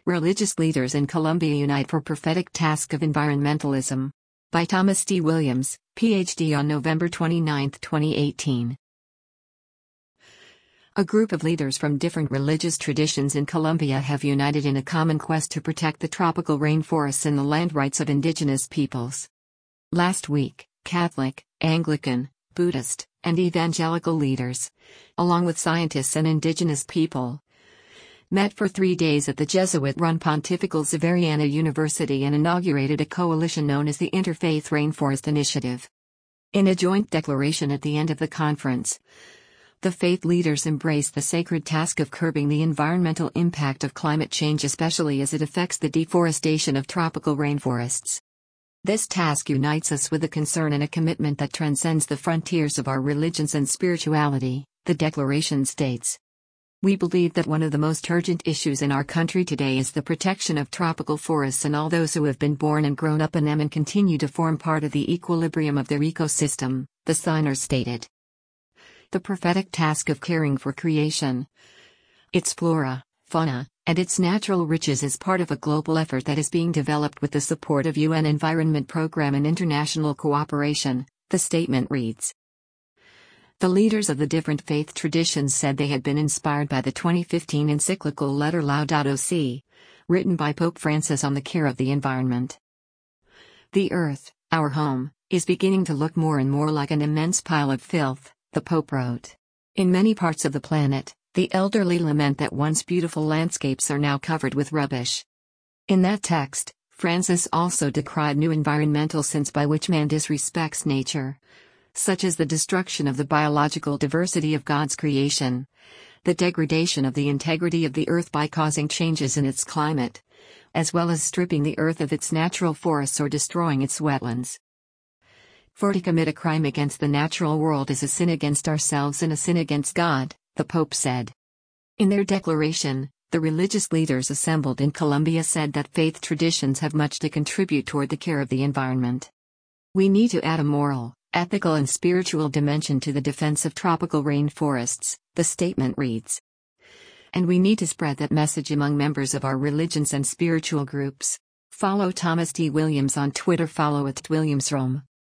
Religious Leaders in Colombia Unite for Prophetic Task of Environmentalism. By Thomas D. Williams, Ph.D. on November 29, 2018. A group of leaders from different religious traditions in Colombia have united in a common quest to protect the tropical rainforests and the land rights of indigenous peoples. Last week, Catholic, Anglican, Buddhist, and evangelical leaders, along with scientists and indigenous people, met for 3 days at the Jesuit-run Pontifical Xaveriana University and inaugurated a coalition known as the Interfaith Rainforest Initiative. In a joint declaration at the end of the conference, the faith leaders embraced the sacred task of curbing the environmental impact of climate change, especially as it affects the deforestation of tropical rainforests. This task unites us with a concern and a commitment that transcends the frontiers of our religions and spirituality, the declaration states. We believe that one of the most urgent issues in our country today is the protection of tropical forests and all those who have been born and grown up in them and continue to form part of the equilibrium of their ecosystem, the signers stated. The prophetic task of caring for creation, its flora, fauna, and its natural riches is part of a global effort that is being developed with the support of UN Environment Program and international cooperation, the statement reads. The leaders of the different faith traditions said they had been inspired by the 2015 encyclical Letter Laudato Si, written by Pope Francis on the care of the environment. The earth, our home, is beginning to look more and more like an immense pile of filth, the Pope wrote. In many parts of the planet, the elderly lament that once beautiful landscapes are now covered with rubbish. In that text, Francis also decried new environmental sins by which man disrespects nature, such as the destruction of the biological diversity of God's creation, the degradation of the integrity of the earth by causing changes in its climate, as well as stripping the earth of its natural forests or destroying its wetlands. For to commit a crime against the natural world is a sin against ourselves and a sin against God, the Pope said. In their declaration, the religious leaders assembled in Colombia said that faith traditions have much to contribute toward the care of the environment. We need to add a moral, ethical and spiritual dimension to the defense of tropical rainforests, the statement reads. And we need to spread that message among members of our religions and spiritual groups. Follow Thomas D. Williams on Twitter. Follow @WilliamsRome.